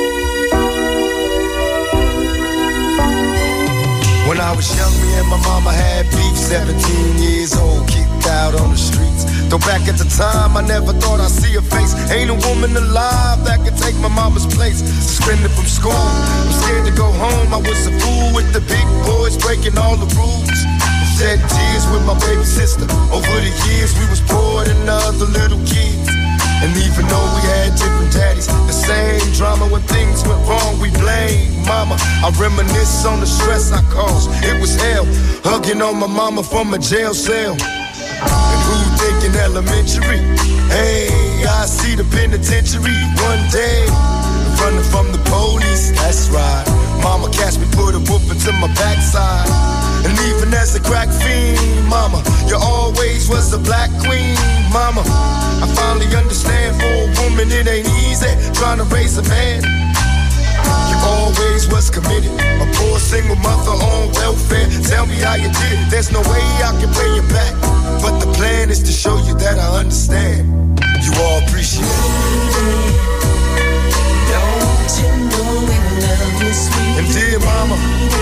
When I was young, me and my mama had beef, 17 years old, kicked out on the streets. Though back at the time, I never thought I'd see her face. Ain't a woman alive that could take my mama's place. Suspended from school, I'm scared to go home. I was a fool with the big boys, breaking all the rules. Shed tears with my baby sister. Over the years, we was poor than other little kids. And even though we had different daddies, the same drama when things went wrong, we blame mama. I reminisce on the stress I caused. It was hell, hugging on my mama from a jail cell. And who thinking elementary? Hey, I see the penitentiary one day. Running from the police, that's right. Mama catch me, put a whooping to my backside. And even as a crack fiend, mama, you always was a black queen, mama. I finally understand, for a woman it ain't easy trying to raise a man. You always was committed, a poor single mother on welfare. Tell me how you did it, there's no way I can pay you back. But the plan is to show you that I understand. You all appreciate it. Don't you know we love you, sweet? And dear mama,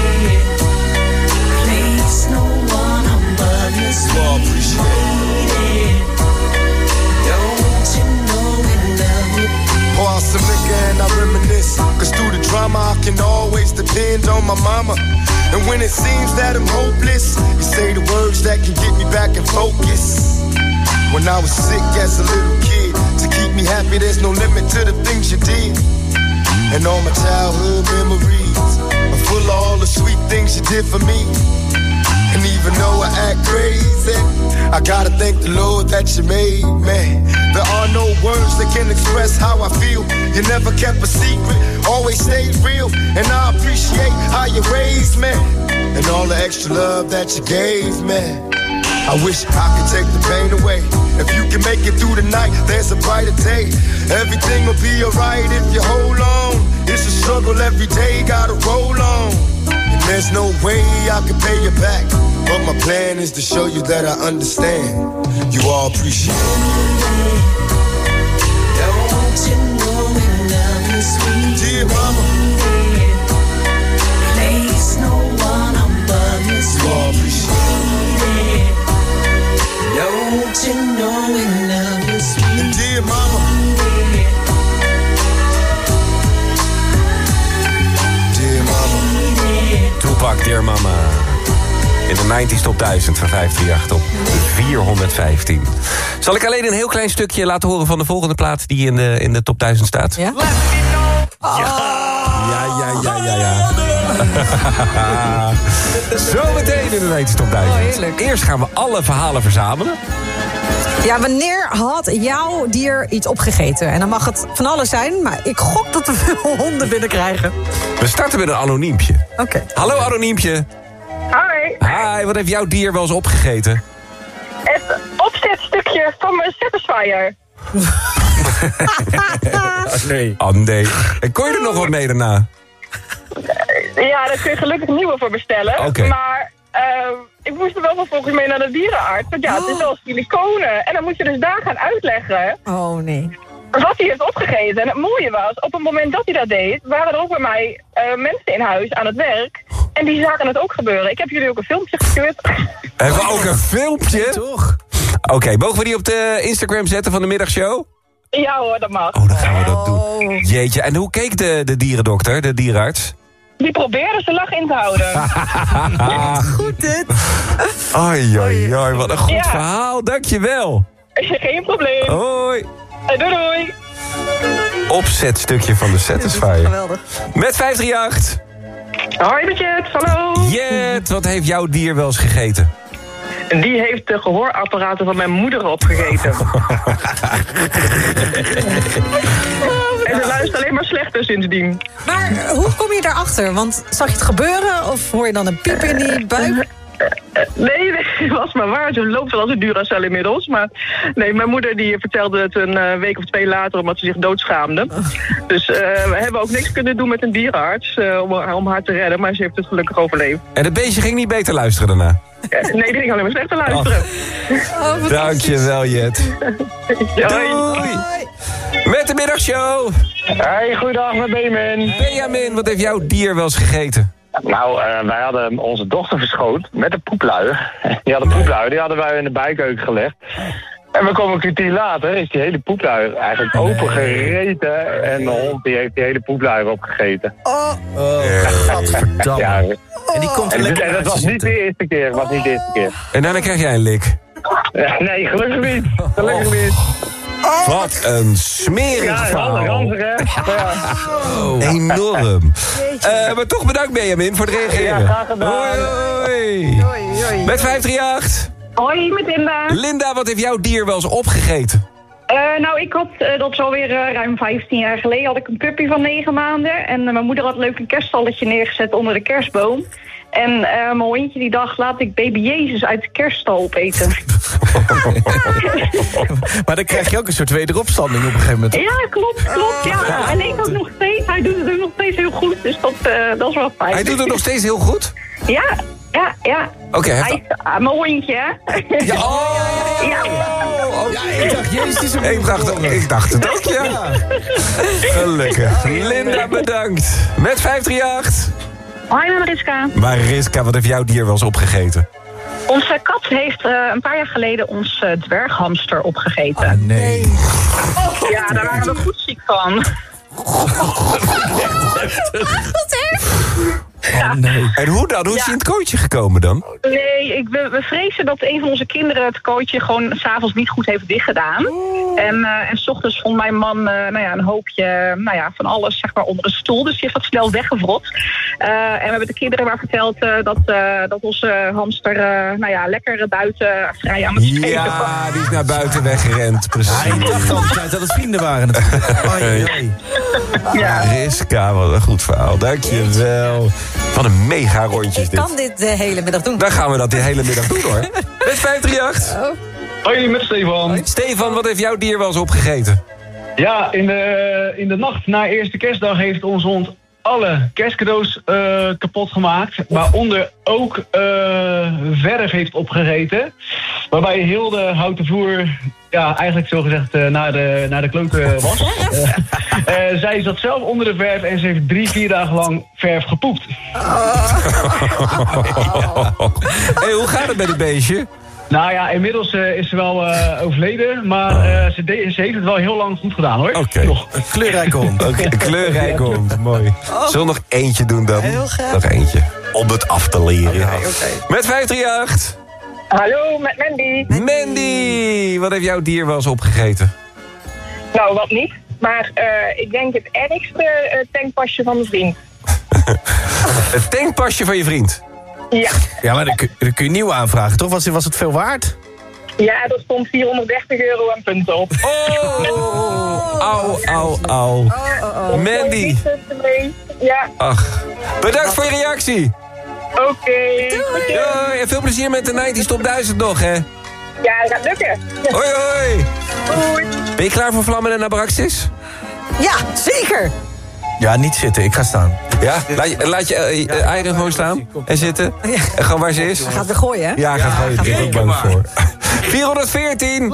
place no one above you, sweet. You all appreciate it. Don't you know we love you? Pour out some liquor and I reminisce. Cause through the drama I can always depend on my mama. And when it seems that I'm hopeless, you say the words that can get me back in focus. When I was sick as a little kid, to keep me happy there's no limit to the things you did. And all my childhood memories are full of all the sweet things you did for me. And even though I act crazy, I gotta thank the Lord that you made me. There are no words that can express how I feel. You never kept a secret, always stayed real. And I appreciate how you raised me, and all the extra love that you gave me. I wish I could take the pain away. If you can make it through the night, there's a brighter day. Everything will be alright if you hold on. It's a struggle every day, gotta roll on. And there's no way I can pay you back, but my plan is to show you that I understand. You all appreciate it. Don't you know we love you, sweet? Dear mama, place no one above you, sweet. You all appreciate it. Don't you know we love you, sweet? And dear mama, dear mama. Tupac, Dear Mama. In de 90s Top 1000 van 538 op 415. Zal ik alleen een heel klein stukje laten horen van de volgende plaat die in de Top 1000 staat? Ja? Ja. Zometeen in de 90s Top 1000. heerlijk. Eerst gaan we alle verhalen verzamelen. Ja, wanneer had jouw dier iets opgegeten? En dan mag het van alles zijn, maar ik gok dat we veel honden binnenkrijgen. We starten met een anoniempje. Oké. Hallo anoniempje. Hi. Hi, wat heeft jouw dier wel eens opgegeten? Het opzetstukje van mijn Satisfyer. Nee. Oh nee. En kon je er nog wat mee daarna? Ja, daar kun je gelukkig nieuwe voor bestellen. Oké. Maar ik moest er wel vervolgens mee naar de dierenarts. Want ja, het is wel siliconen. En dan moet je dus daar gaan uitleggen. Oh nee. Wat hij heeft opgegeten. En het mooie was, op het moment dat hij dat deed, waren er ook bij mij mensen in huis aan het werk. En die zagen het ook gebeuren. Ik heb jullie ook een filmpje gestuurd. Hebben we ook een filmpje? Toch? Oké, mogen we die op de Instagram zetten van de middagshow? Ja hoor, dat mag. Oh, dan gaan we dat doen. Jeetje, en hoe keek de dierendokter, de dierenarts? Die probeerde zijn lach in te houden. Goed dit. Oei, wat een goed verhaal. Dankjewel. Geen probleem. Hoi. Doei. Opzetstukje van de Satisfyer. Geweldig. Met 538. Hoi Jet, hallo. Jet, wat heeft jouw dier wel eens gegeten? Die heeft de gehoorapparaten van mijn moeder opgegeten. En ze luistert alleen maar slechter sindsdien. Maar hoe kom je daarachter? Want zag je het gebeuren of hoor je dan een piep in die buik? Nee, het was maar waar. Ze loopt wel als een Duracell inmiddels. Maar nee, mijn moeder die vertelde het een week of 2 later... omdat ze zich doodschaamde. Dus we hebben ook niks kunnen doen met een dierenarts... om haar te redden, maar ze heeft het gelukkig overleefd. En het beestje ging niet beter luisteren daarna? Nee, die ging alleen maar slechter luisteren. Dankjewel, Jet. Doei! Met de middagshow! Hey, goeiedag, met Benjamin. Benjamin, wat heeft jouw dier wel eens gegeten? Nou, wij hadden onze dochter verschoond met een poepluier. Die hadden wij in de bijkeuken gelegd. En we komen een kwartier later, is die hele poepluier eigenlijk opengereten. En de hond die heeft die hele poepluier opgegeten. Godverdamme. Ja. En die komt En lekker dat was niet de eerste keer, En daarna krijg jij een lik. Nee, gelukkig niet. Wat een smerig verhaal. Ranzig, hè? Ja. Enorm. Maar toch bedankt, Benjamin, voor het reageren. Ja, graag gedaan. Hoi. Met 538. Hoi, met Linda. Linda, wat heeft jouw dier wel eens opgegeten? Nou, ik had, dat is alweer ruim 15 jaar geleden, had ik een puppy van 9 maanden. En mijn moeder had leuk een kerststalletje neergezet onder de kerstboom. En mijn hondje die dacht, laat ik baby Jezus uit de kerststal opeten. Maar dan krijg je ook een soort wederopstanding op een gegeven moment. Ja, klopt, ja. En ik ook nog steeds, hij doet het nog steeds heel goed, dus dat is wel fijn. Hij doet het nog steeds heel goed? Ja. Oké, mijn hondje, hè? Ja, ik dacht, Jezus, ik dacht het ook, ja. Gelukkig. Linda, bedankt. Met 538. Hoi, Mariska. Mariska, wat heeft jouw dier wel eens opgegeten? Onze kat heeft een paar jaar geleden ons dwerghamster opgegeten. Ah, nee. Ja, daar waren we goed ziek van. Wat erg. Oh, nee. En hoe dan? Hoe is hij in het kootje gekomen dan? Nee, we vrezen dat een van onze kinderen het kootje gewoon 's avonds niet goed heeft dichtgedaan. En 's ochtends vond mijn man een hoopje van alles zeg maar onder een stoel. Dus die heeft dat snel weggevrot. En we hebben de kinderen maar verteld dat onze hamster lekker buiten vrij aan het spelen was. Ja, die is naar buiten weggerend. Precies. Ik dacht altijd dat het vrienden waren natuurlijk. Mariska, wat een goed verhaal. Dankjewel. Wat een mega rondjes dit. Ik kan dit de hele middag doen. Dan gaan we dat de hele middag doen hoor. Met 538. Hoi, met Stefan. Hoi. Stefan, wat heeft jouw dier wel eens opgegeten? Ja, in de nacht na eerste kerstdag heeft onze hond alle kerstcadeaus kapot gemaakt. Waaronder ook verf heeft opgegeten. Waarbij heel de houten vloer eigenlijk zogezegd naar de kloten was. Zij zat zelf onder de verf en ze heeft 3-4 dagen lang verf gepoept. Hey, hoe gaat het met het beestje? Nou ja, inmiddels is ze wel overleden, maar ze heeft het wel heel lang goed gedaan hoor. Oké. Een kleurrijke hond. Een kleurrijke hond, mooi. Zullen we nog eentje doen dan? Heel graag. Nog eentje. Om het af te leren. Okay. Met 538. Hallo, met Mandy. Mandy, wat heeft jouw dier wel eens opgegeten? Nou, wat niet. Maar ik denk het ergste tankpasje van mijn vriend. Het tankpasje van je vriend? Ja. Ja, maar dan kun je nieuw aanvragen, toch? Was het veel waard? Ja, er stond €430 en punten op. Au. Mandy. Ja. Ach, bedankt voor je reactie. Oké. Doei. En veel plezier met de 90's Top 1000 nog, hè? Ja, dat gaat lukken. Hoi. Doei. Ben je klaar voor Vlammen en Abraxas? Ja, zeker. Ja, niet zitten. Ik ga staan. Ja? Laat je eieren gewoon staan en zitten? En gewoon waar ze is? Hij gaat weer gooien, hè? Ja, gaat gooien. Daar ben ik bang voor. 414.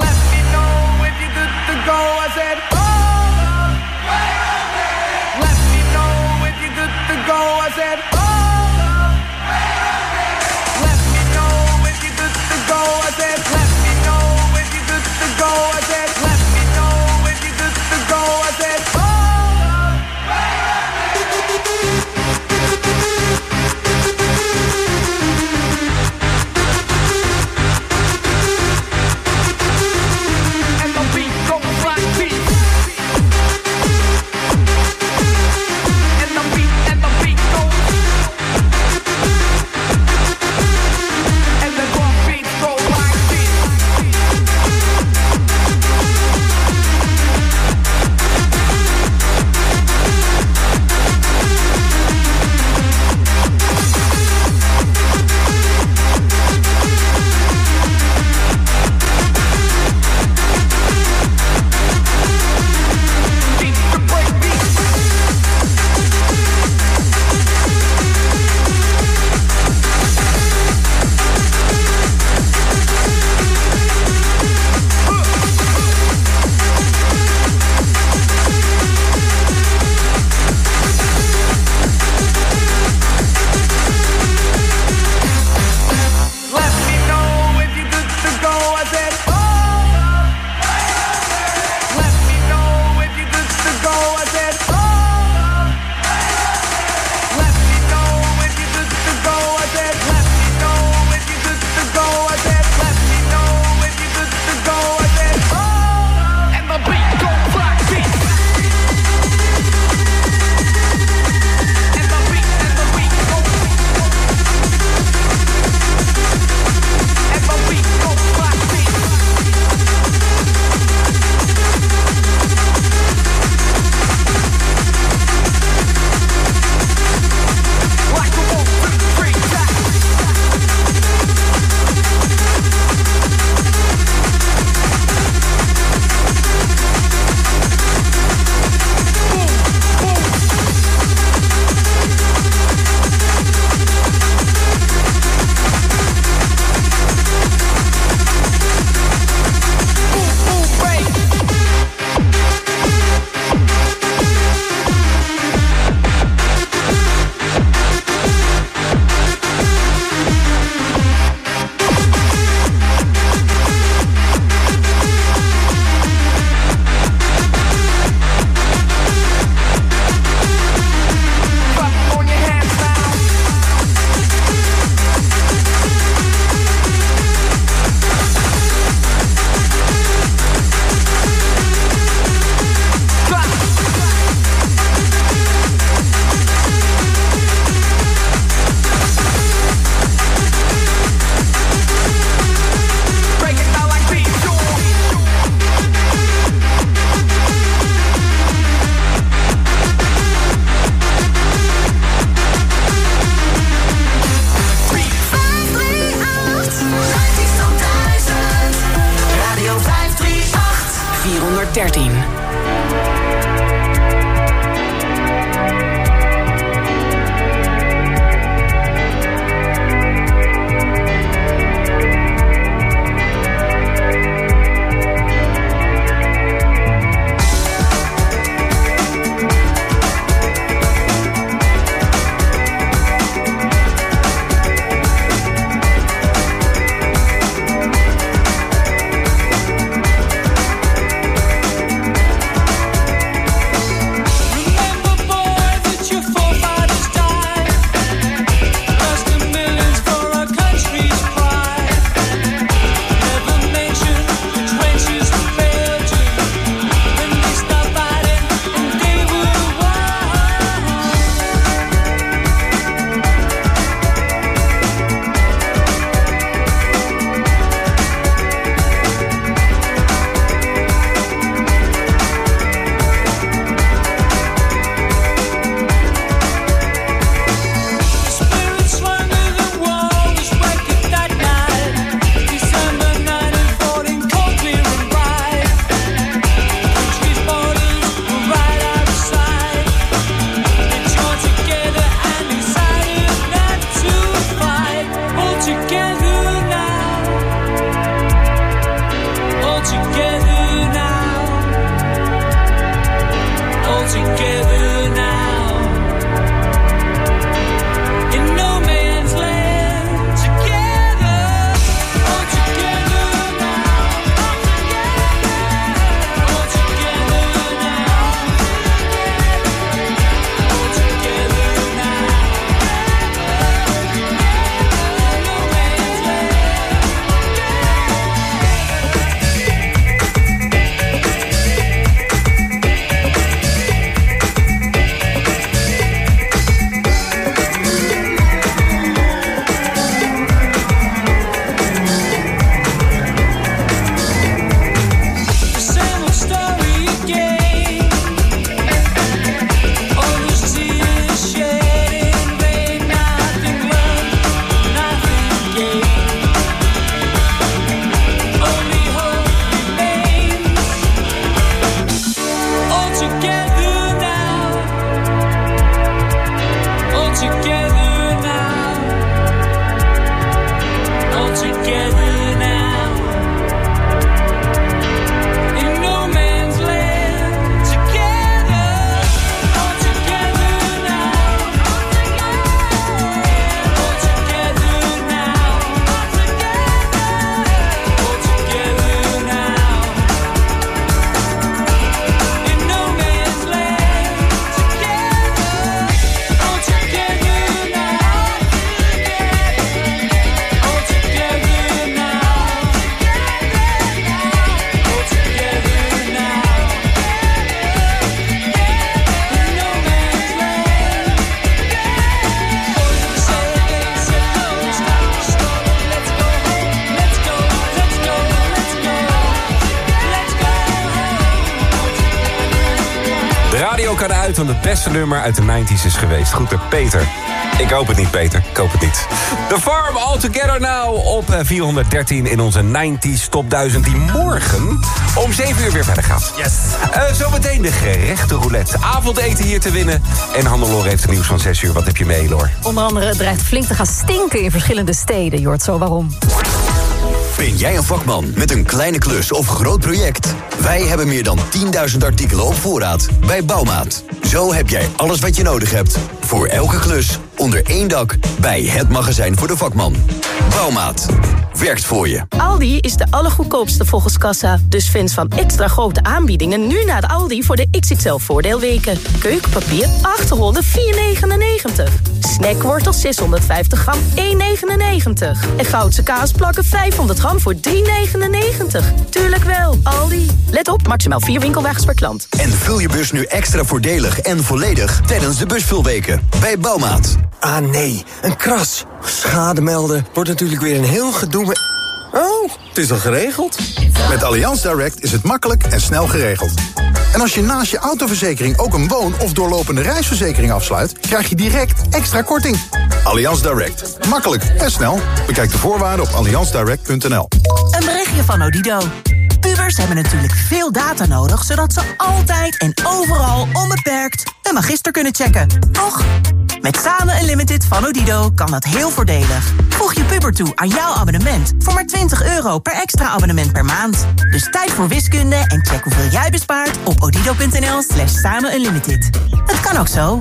uit dan het beste nummer uit de 90s is geweest. Goed, Peter. Ik hoop het niet, Peter. Ik hoop het niet. The Farm All Together Now op 413 in onze 90s Top 1000... die morgen om 7 uur weer verder gaat. Yes. Zometeen de gerechte roulette. Avondeten hier te winnen. En Hannelore heeft het nieuws van 6 uur. Wat heb je mee, Lor? Onder andere het dreigt flink te gaan stinken in verschillende steden. Je hoort zo waarom. Ben jij een vakman met een kleine klus of groot project? Wij hebben meer dan 10.000 artikelen op voorraad bij Bouwmaat. Zo heb jij alles wat je nodig hebt. Voor elke klus, onder één dak, bij het magazijn voor de vakman. Bouwmaat. Werkt voor je. Aldi is de allergoedkoopste volgens kassa. Dus fans van extra grote aanbiedingen nu naar de Aldi voor de XXL voordeelweken. Keukenpapier 8 rollen 4,99. Snackwortels 650 gram 1,99. En Goudse kaasplakken 500 gram voor 3,99. Tuurlijk wel, Aldi. Let op, maximaal 4 winkelwagens per klant. En vul je bus nu extra voordelig en volledig tijdens de busvulweken bij Bouwmaat. Ah nee, een kras. Schade melden wordt natuurlijk weer een heel gedoe met... Oh, het is al geregeld. Met Allianz Direct is het makkelijk en snel geregeld. En als je naast je autoverzekering ook een woon- of doorlopende reisverzekering afsluit, krijg je direct extra korting. Allianz Direct. Makkelijk en snel. Bekijk de voorwaarden op allianzdirect.nl. Een berichtje van Odido. Pubers hebben natuurlijk veel data nodig, zodat ze altijd en overal onbeperkt een magister kunnen checken. Toch? Met Samen Unlimited van Odido kan dat heel voordelig. Voeg je puber toe aan jouw abonnement voor maar €20 per extra abonnement per maand. Dus tijd voor wiskunde en check hoeveel jij bespaart op odido.nl/Samen Unlimited. Het kan ook zo.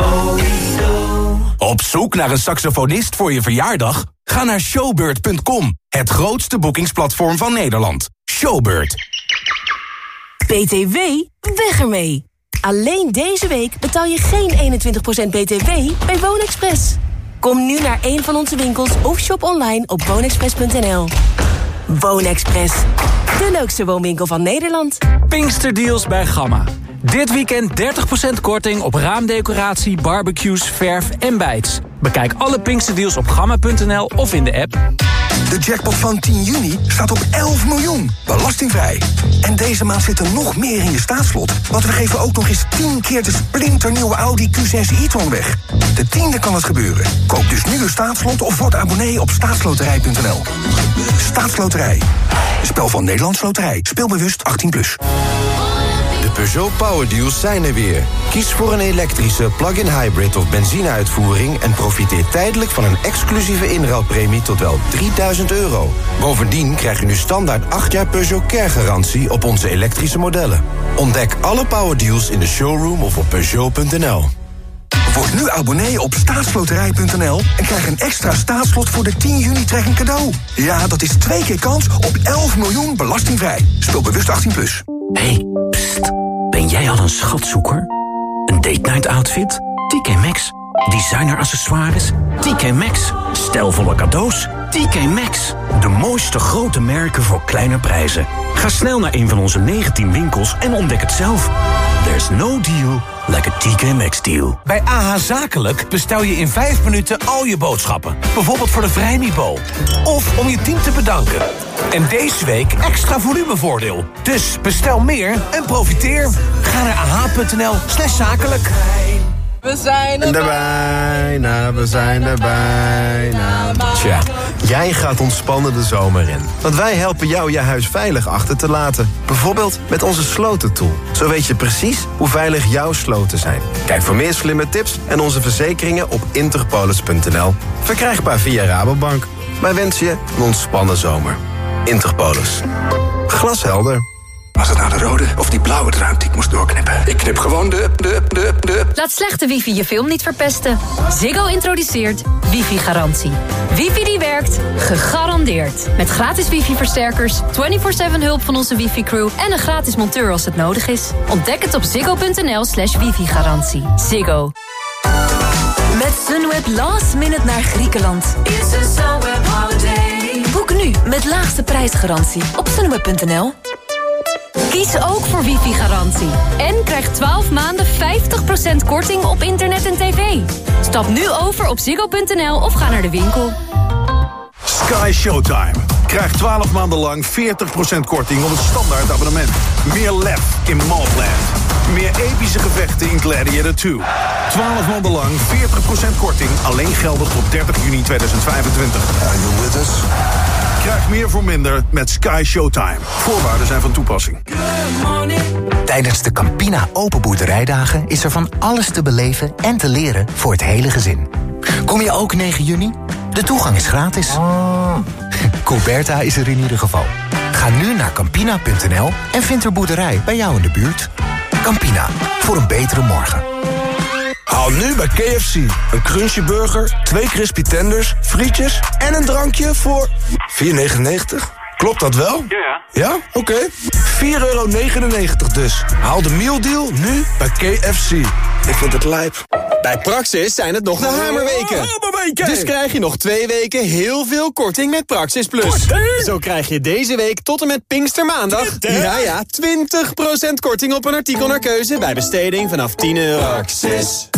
Op zoek naar een saxofonist voor je verjaardag? Ga naar showbird.com, het grootste boekingsplatform van Nederland. Showbird. BTW? Weg ermee. Alleen deze week betaal je geen 21% BTW bij WoonExpress. Kom nu naar een van onze winkels of shop online op woonexpress.nl. WoonExpress, de leukste woonwinkel van Nederland. Pinksterdeals bij Gamma. Dit weekend 30% korting op raamdecoratie, barbecues, verf en bijts. Bekijk alle Pinksterdeals op gamma.nl of in de app. De jackpot van 10 juni staat op 11 miljoen, belastingvrij. En deze maand zit er nog meer in je staatslot, want we geven ook nog eens 10 keer de splinternieuwe Audi Q6 e-tron weg. De 10e kan het gebeuren. Koop dus nu een staatslot of word abonnee op staatsloterij.nl. Staatsloterij. Spel van Nederlandse Loterij. Speelbewust 18+. De Peugeot Power Deals zijn er weer. Kies voor een elektrische, plug-in hybrid of benzineuitvoering en profiteer tijdelijk van een exclusieve inruilpremie tot wel €3.000. Bovendien krijg je nu standaard 8 jaar Peugeot Care-garantie op onze elektrische modellen. Ontdek alle Power Deals in de showroom of op Peugeot.nl. Word nu abonnee op staatsloterij.nl en krijg een extra staatslot voor de 10 juni trekking cadeau. Ja, dat is 2 keer kans op 11 miljoen belastingvrij. Speel bewust 18+. Hey, pst. Ben jij al een schatzoeker? Een date night outfit? TK Maxx. Designer accessoires? TK Maxx. Stijlvolle cadeaus? TK Maxx. De mooiste grote merken voor kleine prijzen. Ga snel naar een van onze 19 winkels en ontdek het zelf. There's no deal like a TK Maxx deal. Bij AH Zakelijk bestel je in 5 minuten al je boodschappen. Bijvoorbeeld voor de Vrijmibo. Of om je team te bedanken. En deze week extra volumevoordeel. Dus bestel meer en profiteer. Ga naar ah.nl/zakelijk. We zijn er bijna, we zijn er bijna. Tja, jij gaat ontspannen de zomer in. Want wij helpen jou je huis veilig achter te laten. Bijvoorbeeld met onze slotentool. Zo weet je precies hoe veilig jouw sloten zijn. Kijk voor meer slimme tips en onze verzekeringen op interpolis.nl. Verkrijgbaar via Rabobank. Wij wensen je een ontspannen zomer. Interpolis. Glashelder. Was het nou de rode of die blauwe draad die ik moest doorknippen? Ik knip gewoon de... Laat slechte wifi je film niet verpesten. Ziggo introduceert wifi-garantie. Wifi die werkt, gegarandeerd. Met gratis wifi-versterkers, 24/7 hulp van onze wifi-crew... en een gratis monteur als het nodig is. Ontdek het op ziggo.nl/wifi-garantie. Ziggo. Met Sunweb last minute naar Griekenland. It's a Sunweb holiday. Boek nu met laagste prijsgarantie op sunweb.nl. Kies ook voor wifi-garantie. En krijg 12 maanden 50% korting op internet en tv. Stap nu over op ziggo.nl of ga naar de winkel. Sky Showtime. Krijg 12 maanden lang 40% korting op het standaard abonnement. Meer lef in Maltland. Meer epische gevechten in Gladiator 2. 12 maanden lang 40% korting. Alleen geldig tot 30 juni 2025. Are you with us? Krijg meer voor minder met Sky Showtime. Voorwaarden zijn van toepassing. Tijdens de Campina Open Boerderijdagen is er van alles te beleven en te leren voor het hele gezin. Kom je ook 9 juni? De toegang is gratis. Coberta is er in ieder geval. Ga nu naar Campina.nl en vind er boerderij bij jou in de buurt. Campina, voor een betere morgen. Haal nu bij KFC een crunchy burger, 2 crispy tenders, frietjes en een drankje voor $4,99. Klopt dat wel? Ja. Ja? Oké. €4,99 dus. Haal de mealdeal nu bij KFC. Ik vind het lijp. Bij Praxis zijn het nog de hamerweken. Dus krijg je nog 2 weken heel veel korting met Praxis Plus. Korting? Zo krijg je deze week tot en met Pinkstermaandag 20% korting op een artikel naar keuze bij besteding vanaf €10. Praxis.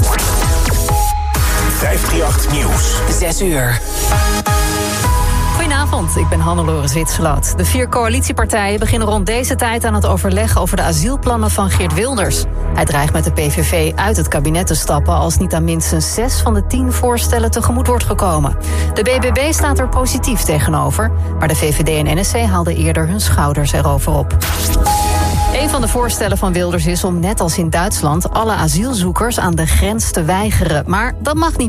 538 Nieuws. 6 uur. Goedenavond, ik ben Hannelore Zwitserloot. De 4 coalitiepartijen beginnen rond deze tijd aan het overleggen over de asielplannen van Geert Wilders. Hij dreigt met de PVV uit het kabinet te stappen als niet aan minstens 6 van de 10 voorstellen tegemoet wordt gekomen. De BBB staat er positief tegenover, maar de VVD en NSC haalden eerder hun schouders erover op. Een van de voorstellen van Wilders is om net als in Duitsland alle asielzoekers aan de grens te weigeren. Maar dat mag niet